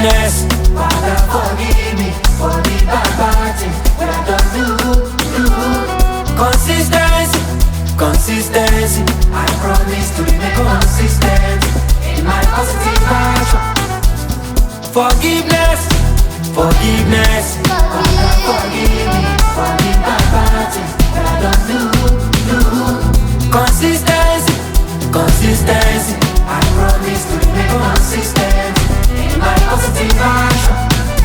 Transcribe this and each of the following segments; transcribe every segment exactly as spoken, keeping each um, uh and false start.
Forgiveness. Father, forgive me for the bad, bad things that I don't do, do. Consistency, consistency. I promise to remain consistent in my positive action. Forgiveness, forgiveness. Father, forgive me for the bad, bad things that I don't do, do. Consistency, consistency. I promise to remain consistent in my positive action.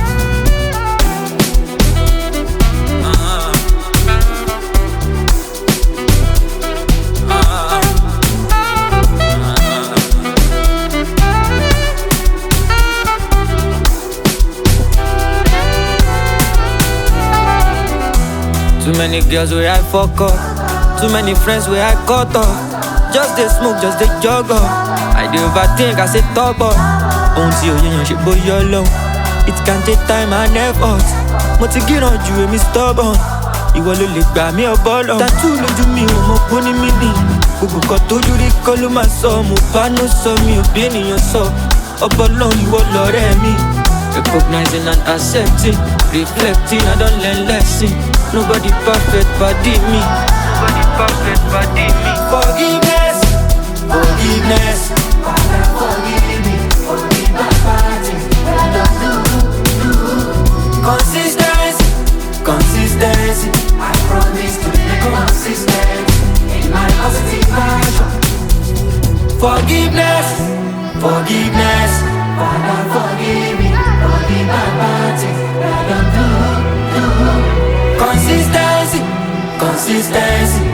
Too many girls where I fuck up, too many friends where I cut off. Just they smoke, just they jog up. I do overthink, I say top up. Until you know she boy your low. It can take time and effort. Mo ti gíràn ju èmi stubborn. Ìwọ ló lè gbà mí ọbọ̀lọ̀. Tattoo lójú mi ò mọ̀ pé ó ní mí nì. Gbogbo kan tójú rí kọ́ ló máa sọ. Mo bá no sọ mi ò bí ènìyàn sọ. Ọbọ̀lọ̀ ìwọ lọ̀rẹ́ mi. Recognizing and accepting, reflecting, I don't learn lesson. Nobody perfect, body me. Nobody perfect, body me. Forgiveness, forgiveness. Father, forgive me for the bad, bad things that I don't do, do. Consistency, consistency. I promise to be consistent in my positive action. Forgiveness, forgiveness. Father, forgive me for the bad, bad things that I don't do, do. Consistency, consistency.